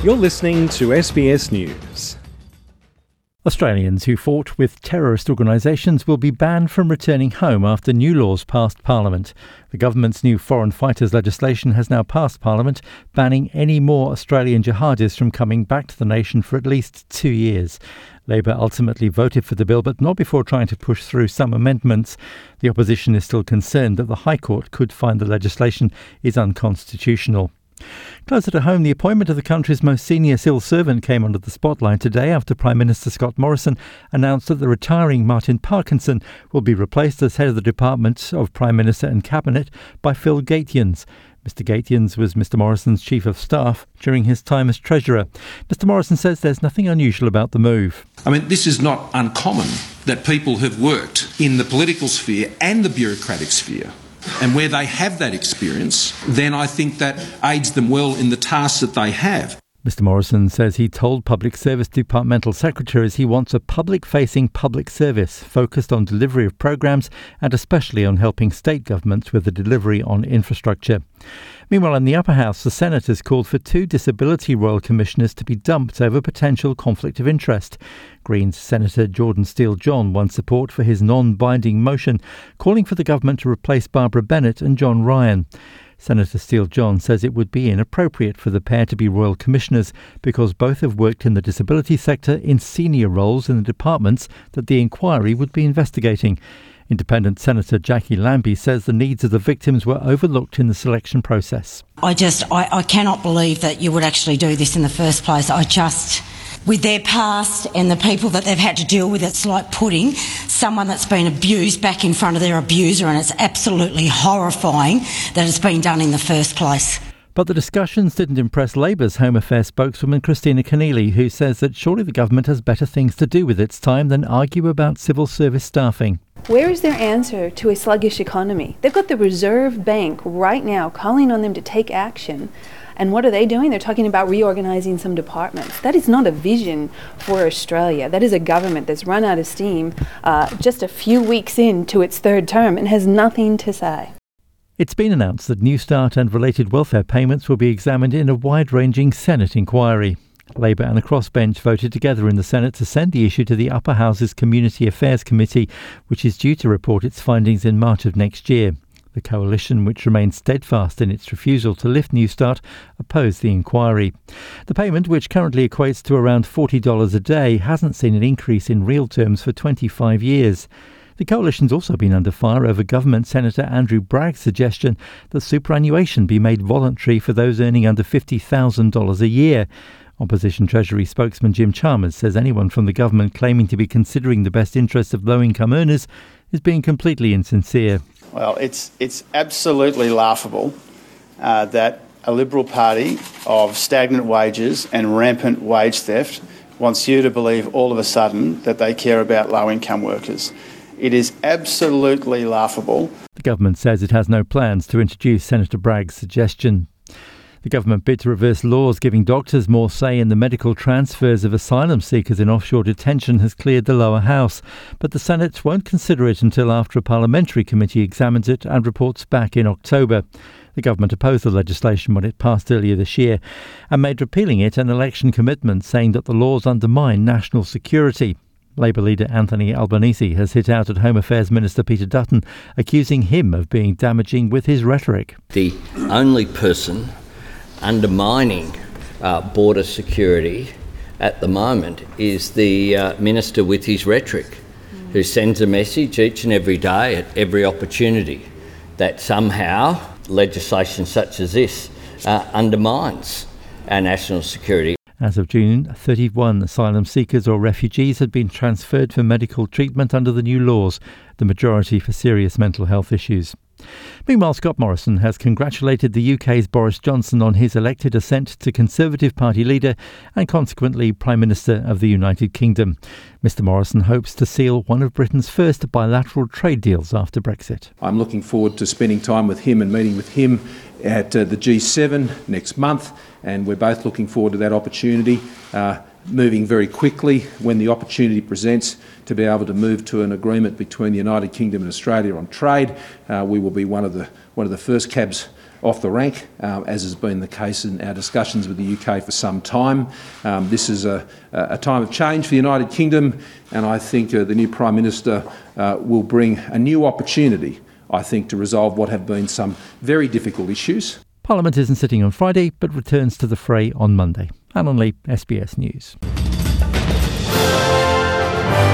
You're listening to SBS News. Australians who fought with terrorist organisations will be banned from returning home after new laws passed Parliament. The government's new foreign fighters legislation has now passed Parliament, banning any more Australian jihadis from coming back to the nation for at least 2 years. Labor ultimately voted for the bill, but not before trying to push through some amendments. The opposition is still concerned that the High Court could find the legislation is unconstitutional. Closer to home, the appointment of the country's most senior civil servant came under the spotlight today after Prime Minister Scott Morrison announced that the retiring Martin Parkinson will be replaced as head of the Department of Prime Minister and Cabinet by Phil Gaetjens. Mr Gaetjens was Mr Morrison's Chief of Staff during his time as Treasurer. Mr Morrison says there's nothing unusual about the move. I mean, this is not uncommon that people have worked in the political sphere and the bureaucratic sphere. And where they have that experience, then I think that aids them well in the tasks that they have. Mr Morrison says he told Public Service Departmental Secretaries he wants a public-facing public service focused on delivery of programs and especially on helping state governments with the delivery on infrastructure. Meanwhile, in the Upper House, the Senate has called for 2 Disability Royal Commissioners to be dumped over potential conflict of interest. Greens Senator Jordan Steele-John won support for his non-binding motion, calling for the government to replace Barbara Bennett and John Ryan. Senator Steele-John says it would be inappropriate for the pair to be Royal Commissioners because both have worked in the disability sector in senior roles in the departments that the inquiry would be investigating. Independent Senator Jackie Lambie says the needs of the victims were overlooked in the selection process. I cannot believe that you would actually do this in the first place. With their past and the people that they've had to deal with, it's like putting someone that's been abused back in front of their abuser, and it's absolutely horrifying that it's been done in the first place. But the discussions didn't impress Labour's Home Affairs spokeswoman Christina Keneally, who says that surely the government has better things to do with its time than argue about civil service staffing. Where is their answer to a sluggish economy? They've got the Reserve Bank right now calling on them to take action. And what are they doing? They're talking about reorganising some departments. That is not a vision for Australia. That is a government that's run out of steam just a few weeks into its third term and has nothing to say. It's been announced that Newstart and related welfare payments will be examined in a wide-ranging Senate inquiry. Labor and the crossbench voted together in the Senate to send the issue to the Upper House's Community Affairs Committee, which is due to report its findings in March of next year. The coalition, which remains steadfast in its refusal to lift Newstart, opposed the inquiry. The payment, which currently equates to around $40 a day, hasn't seen an increase in real terms for 25 years. The coalition's also been under fire over Government Senator Andrew Bragg's suggestion that superannuation be made voluntary for those earning under $50,000 a year. Opposition Treasury spokesman Jim Chalmers says anyone from the government claiming to be considering the best interests of low-income earners is being completely insincere. Well, it's absolutely laughable that a Liberal Party of stagnant wages and rampant wage theft wants you to believe all of a sudden that they care about low-income workers. It is absolutely laughable. The government says it has no plans to introduce Senator Bragg's suggestion. The government bid to reverse laws giving doctors more say in the medical transfers of asylum seekers in offshore detention has cleared the lower house, but the Senate won't consider it until after a parliamentary committee examines it and reports back in October. The government opposed the legislation when it passed earlier this year and made repealing it an election commitment, saying that the laws undermine national security. Labour leader Anthony Albanese has hit out at Home Affairs Minister Peter Dutton, accusing him of being damaging with his rhetoric. The only person undermining border security at the moment is the Minister with his rhetoric, who sends a message each and every day at every opportunity that somehow legislation such as this undermines our national security. As of June, 31 asylum seekers or refugees had been transferred for medical treatment under the new laws, the majority for serious mental health issues. Meanwhile, Scott Morrison has congratulated the UK's Boris Johnson on his elected ascent to Conservative Party leader and consequently Prime Minister of the United Kingdom. Mr Morrison hopes to seal one of Britain's first bilateral trade deals after Brexit. I'm looking forward to spending time with him and meeting with him at the G7 next month, and we're both looking forward to that opportunity, moving very quickly when the opportunity presents to be able to move to an agreement between the United Kingdom and Australia on trade. We will be one of the first cabs off the rank, as has been the case in our discussions with the UK for some time. This is a time of change for the United Kingdom, and I think the new Prime Minister will bring a new opportunity, I think, to resolve what have been some very difficult issues. Parliament isn't sitting on Friday, but returns to the fray on Monday. Alan Lee, SBS News.